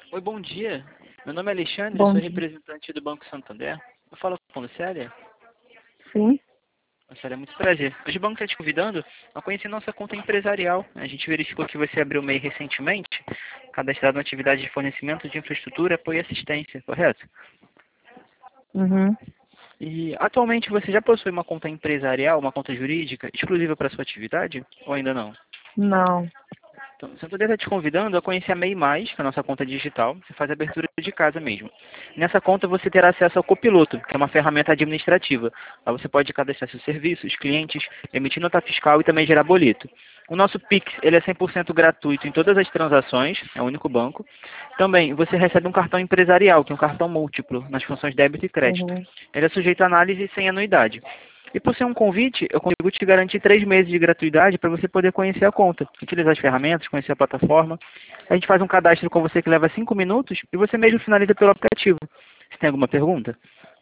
Oi, bom dia. Meu nome é Alexandre, Bom sou dia. representante do Banco Santander. Eu falo com a Lucélia. Sim, Lucélia, é muito prazer. Hoje o banco está te convidando a conhecer nossa conta empresarial. A gente verificou que você abriu o MEI recentemente, cadastrado na atividade de fornecimento de infraestrutura, apoio e assistência, correto? uhum. E atualmente você já possui uma conta empresarial, uma conta jurídica, exclusiva para sua atividade? Ou ainda não? Não. Então, o Santander está te convidando a conhecer a MEI+, que é a nossa conta digital. Você faz a abertura de casa mesmo. Nessa conta você terá acesso ao Copiloto, que é uma ferramenta administrativa. Lá você pode cadastrar seus serviços, clientes, emitir nota fiscal e também gerar boleto. O nosso Pix, ele é 100% gratuito em todas as transações, é o único banco. Também você recebe um cartão empresarial, que é um cartão múltiplo, nas funções débito e crédito. Uhum. Ele é sujeito a análise sem anuidade. E por ser um convite, eu consigo te garantir 3 meses de gratuidade para você poder conhecer a conta, utilizar as ferramentas, conhecer a plataforma. A gente faz um cadastro com você que leva 5 minutos e você mesmo finaliza pelo aplicativo. Você tem alguma pergunta?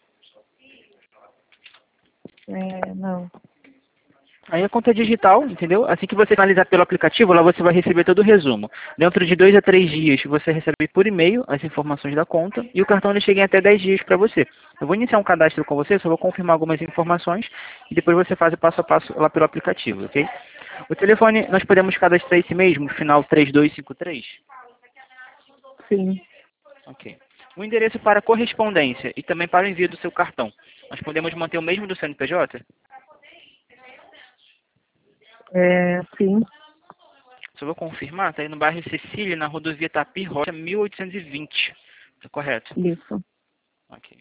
Não. Aí a conta é digital, entendeu? Assim que você finalizar pelo aplicativo, lá você vai receber todo o resumo. Dentro de 2 a 3 dias, você recebe por e-mail as informações da conta e o cartão ele chega em até 10 dias para você. Eu vou iniciar um cadastro com você, só vou confirmar algumas informações e depois você faz o passo a passo lá pelo aplicativo, ok? O telefone, nós podemos cadastrar esse mesmo, final 3253? Sim. Ok. O endereço para correspondência e também para o envio do seu cartão. Nós podemos manter o mesmo do CNPJ? Sim. Só vou confirmar, está aí no bairro Cecília, na rodovia Tapi Rocha 1820. Tá correto? Isso. Ok.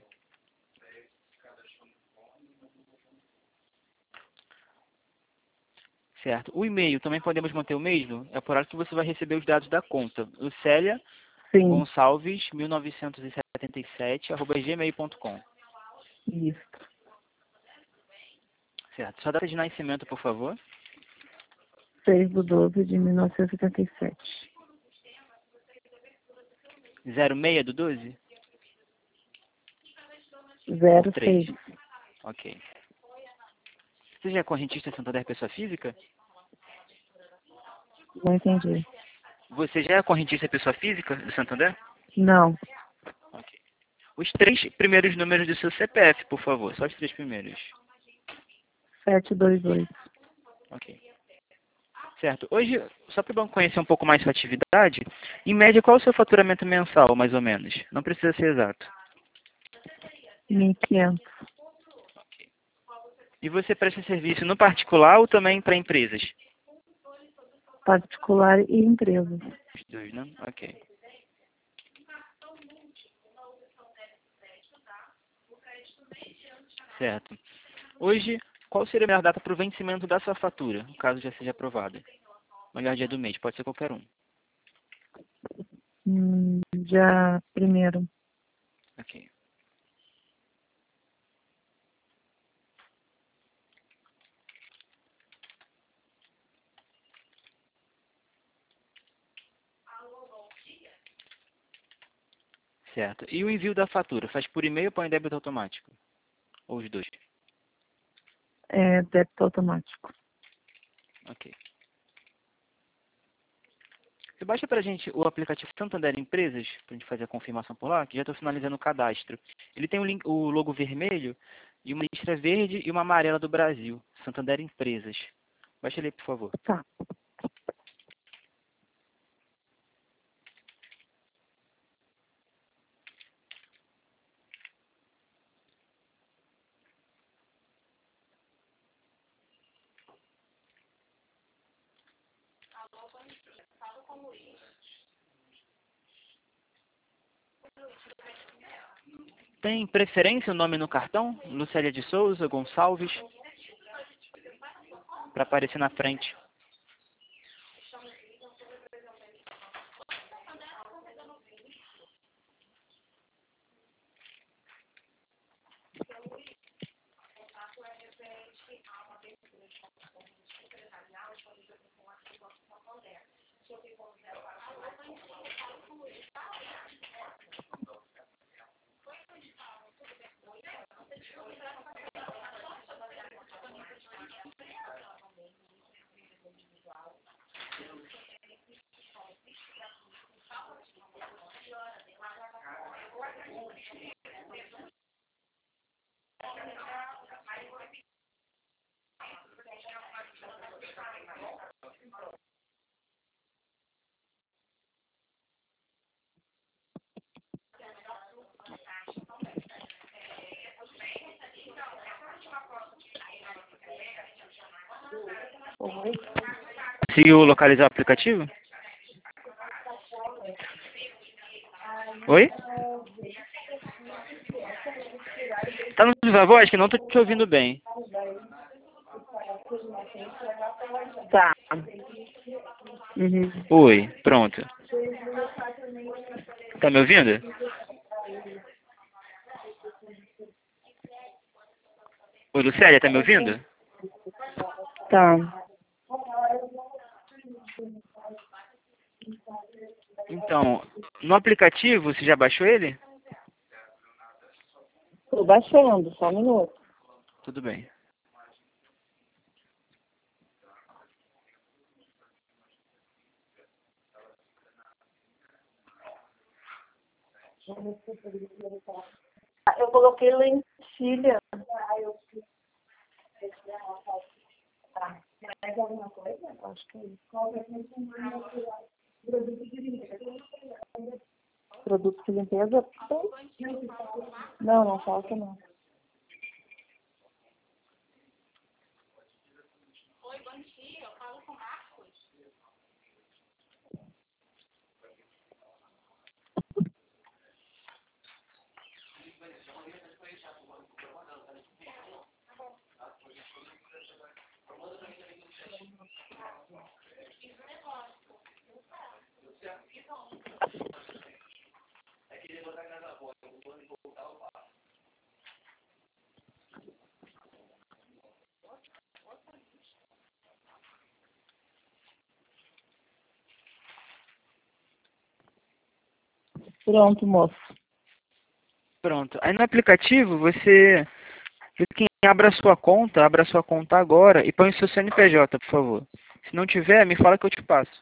Certo. O e-mail também podemos manter o mesmo? É por hora que você vai receber os dados da conta. Lucélia Sim. Gonçalves 1977 @gmail.com. Isso. Certo. Sua data de nascimento, por favor. 6/12/1977. 06 do 12? Ou Zero 3? seis. Ok. Você já é correntista Santander pessoa física? Não entendi. Você já é correntista pessoa física do Santander? Não. Ok. Os 3 primeiros números do seu CPF, por favor. Só os 3 primeiros. 728. Ok. Certo. Hoje, só para o banco conhecer um pouco mais sua atividade, em média, qual é o seu faturamento mensal, mais ou menos? Não precisa ser exato. 1.500. E você presta serviço no particular ou também para empresas? Particular e empresa. Os dois, né? Ok. Certo. Hoje, qual seria a melhor data para o vencimento da sua fatura, caso já seja aprovada? Melhor dia do mês, pode ser qualquer um. Dia 1º. Ok. Certo. E o envio da fatura, faz por e-mail ou por débito automático? Ou os dois? Débito automático. Ok. Você baixa para a gente o aplicativo Santander Empresas, para a gente fazer a confirmação por lá, que já estou finalizando o cadastro. Ele tem o logo vermelho e uma listra verde e uma amarela do Brasil. Santander Empresas. Baixa ele, por favor. Tá. Tem preferência o nome no cartão? Lucélia de Souza, Gonçalves, para aparecer na frente. Oi. Conseguiu localizar o aplicativo? Oi? Tá no viva voz que não tô te ouvindo bem. Tá. Uhum. Oi, pronto. Tá me ouvindo? Oi, Lucélia, tá me ouvindo? Tá. Então, no aplicativo, você já baixou ele? Tô baixando, só um minuto. Tudo bem. Eu coloquei lentilha. Tá. Mais alguma coisa? Acho que é isso. Produto de limpeza? Não, não falta não. Pronto, moço. Pronto. Aí no aplicativo, você quem abra a sua conta agora e põe o seu CNPJ, por favor. Se não tiver, me fala que eu te passo.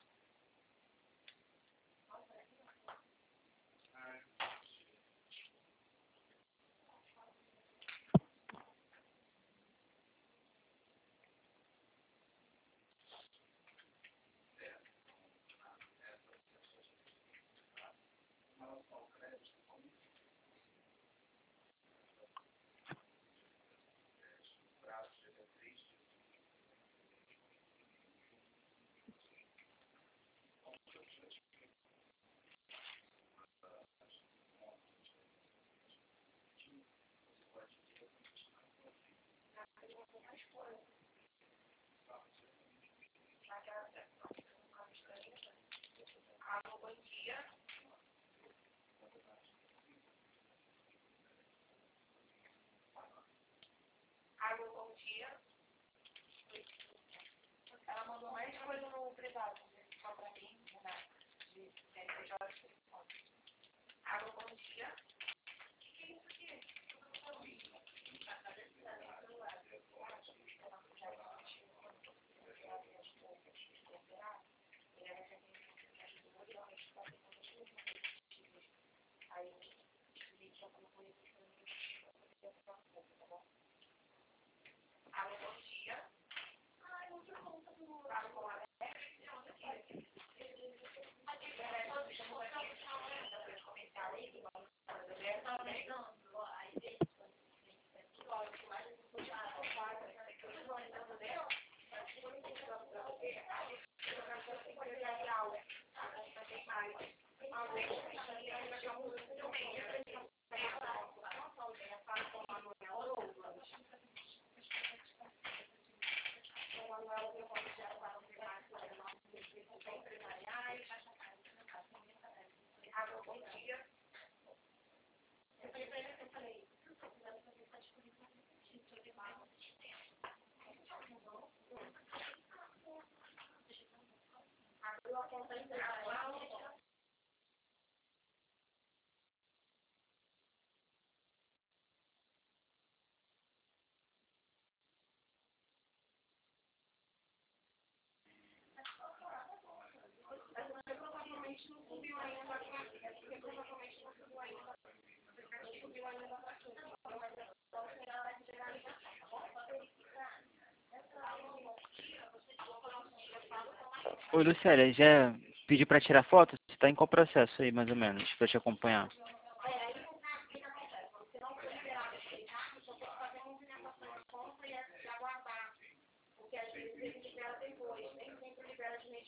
Oi, Lucélia, já pediu pra tirar foto? Você tá em qual processo aí, mais ou menos, pra te acompanhar?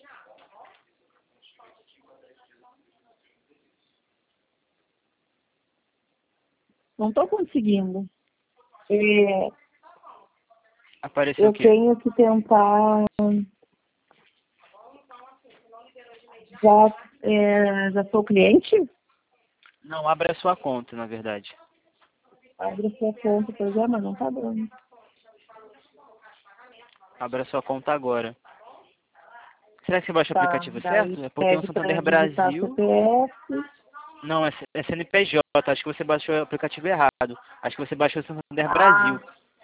Não estou conseguindo. É, Apareceu eu o quê? tenho que tentar. Já sou cliente? Não, abra a sua conta, na verdade. Abre a sua conta, programa, não tá dando. Abra a sua conta agora. Será que você baixa o Tá, aplicativo daí certo? É porque tem o pede para Santander digitar Brasil. CPF. Não, é CNPJ. Acho que você baixou o aplicativo errado. Acho que você baixou o Santander Brasil.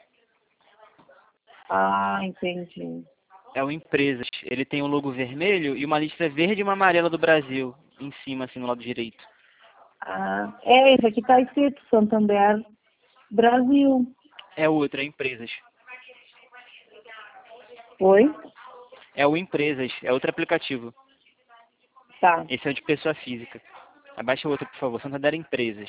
Entendi. É o Empresas. Ele tem um logo vermelho e uma lista verde e uma amarela do Brasil em cima, assim, no lado direito. Esse aqui tá escrito Santander Brasil. É outro, é Empresas. Oi? É o Empresas, é outro aplicativo. Tá. Esse é o de pessoa física. Abaixa o outro, por favor. Santander Empresas.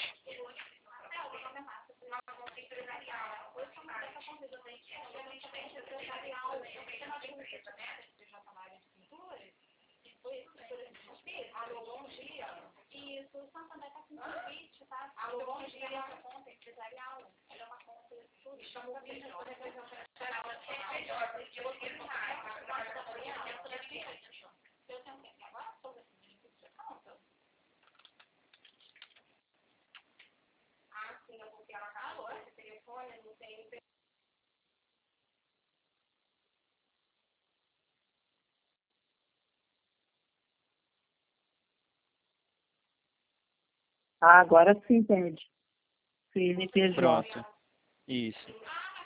Agora sim pede. CNPJ. Pronto. Isso.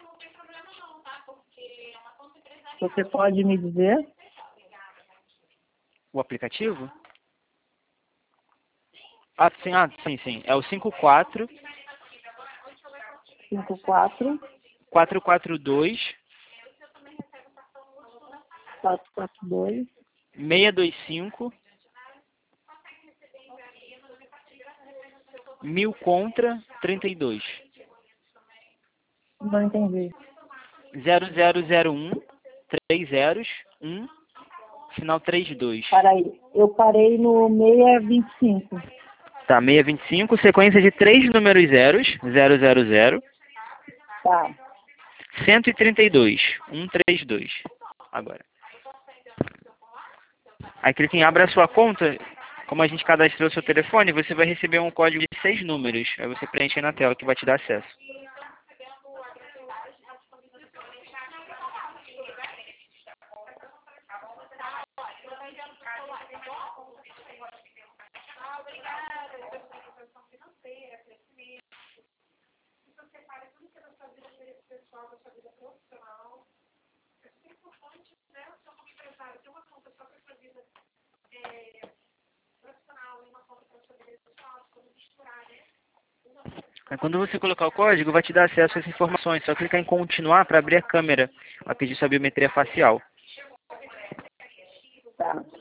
Você pode me dizer? O aplicativo? Sim. É o 54 54 442 442. 625 1000 contra 32 Não entendi. 0001 301 final 32. Peraí, eu parei no 625. Tá, 625, sequência de 3 números zeros, 000, Tá. 132, 132. Agora. Aí clica em abra a sua conta. Como a gente cadastrou o seu telefone, você vai receber um código de 6 números. Aí você preenche na tela que vai te dar acesso. Aí quando você colocar o código, vai te dar acesso a essas informações. Só clicar em continuar para abrir a câmera. Vai pedir sua biometria facial. Tá.